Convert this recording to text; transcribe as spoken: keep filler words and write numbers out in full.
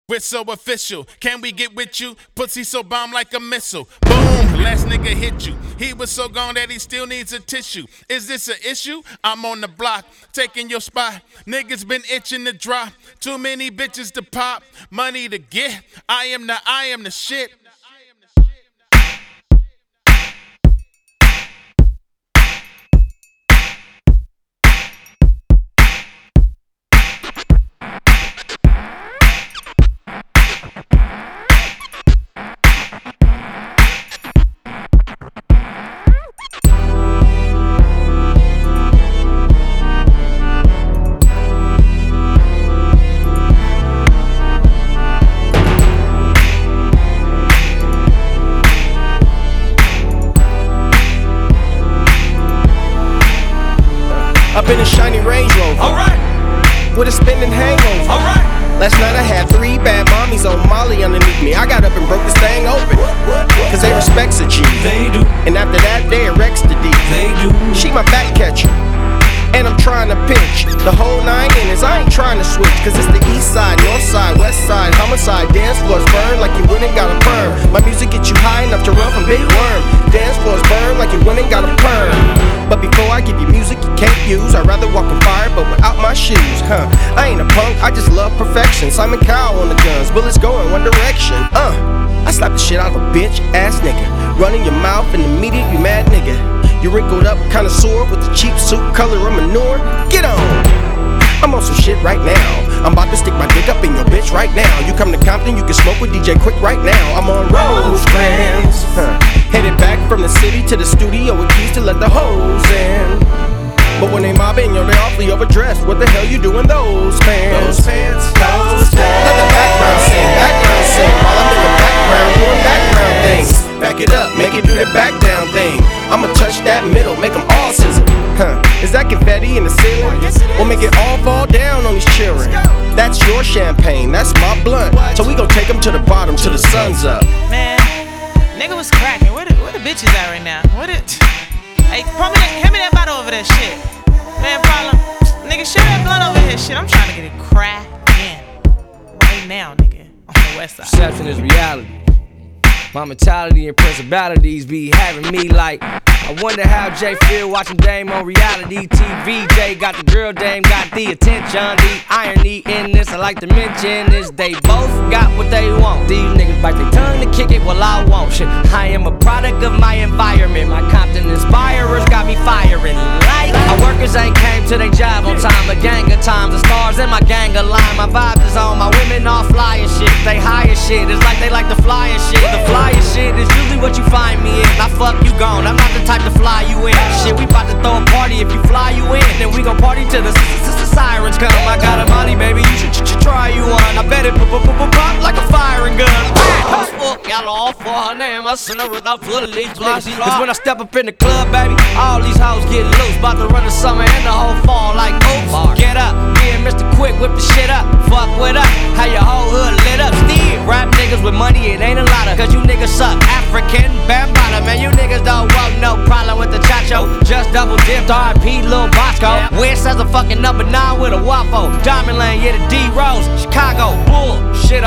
We're so official. Can we get with you? Pussy so bomb like a missile. Boom, last nigga hit you. He was so gone that he still needs a tissue. Is this an issue? I'm on the block, taking your spot. Niggas been itching to drop. Too many bitches to pop. Money to get. I am the, I am the shit. Up in a shiny Range Rover, Alright, with a spinning hangover. alright. Last night I had three bad mommies on Molly underneath me. I got up and broke this thing open, cause they respects a G. They do, And after that they erects the D. they do. She my back catcher, and I'm trying to pinch the whole nine innings. I ain't trying to switch, cause it's the east side, north side, west side, homicide. Dance floors burn like you went and got a perm. My music gets you high enough to run from Big Worm. Dance floors burn like you went and got a perm. But before I give you music you can't use, I'd rather walk in fire but without my shoes. Huh, I ain't a punk, I just love perfection. Simon Cowell on the guns, bullets go in one direction. Uh, I slap the shit out of a bitch ass nigga. Running your mouth and immediately mad nigga. You wrinkled up, kinda sore with the cheap suit color of manure. Get on! I'm on some shit right now. I'm about to stick my dick up in your bitch right now. You come to Compton, you can smoke with D J Quick right now. I'm on Rosecrans, huh. Headed back from the city to the studio with keys to let the hoes in. But when they mobbing, yo, they awfully overdressed. What the hell you doing those pants? Those pants, those pants. Let the background sing, background sing, while I'm in the background doing background things. Back it up, make it do the back down thing. I'ma touch that middle, make them all sizzle. Huh, is that confetti in the ceiling? We'll make it all fall down on these children. That's your champagne, that's my blunt. So we gon' take them to the bottom till the sun's up. Man, nigga was cracking. Where the, where the bitches at right now? What it? Hey, pour me that, hand me that bottle over there, shit. Man, problem. Nigga, share that blunt over here, shit. I'm trying to get it cracking right now, nigga, on the west side. Perception is reality. My mentality and principalities be having me like, I wonder how Jay feel watching Dame on reality T V. Jay got the girl, Dame got the attention. The irony in this I like to mention is they both got what they want. These niggas bite their tongue to kick it, well I won't. Shit, I am a product of my environment. My Compton inspirers got me firing like my workers ain't came to their job on time. A gang of times, the stars in my gang align. My vibes is on, my women all fly and shit. They high as shit, it's like they like to fly and shit. The fly and shit is usually what you find me in. I fuck you gone, I'm not the type to fly you in. Shit, we bout to throw a party if you fly you in. Then we gon' party till the sirens come. I got a molly, baby, you should try you one. I bet it pop like a firing gun. Fuck y'all all for her name. I send her without full of these blocks. Cause when I step up in the club, baby, all these hoes get loose. Bout to run the summer and the whole fall like oops. Get up, me and Mister Quick whip the shit up. Fuck with us, how your whole hood lit up. Steve, rap niggas with money, it ain't a lot of. Cause you niggas suck African Bambata. Man, you niggas don't want no problem with the chacho. Just double dipped R I P Lil Bosco. Wish as a fucking number nine with a waffle. Diamond Lane, yeah, the D Rose. Chicago, bullshit.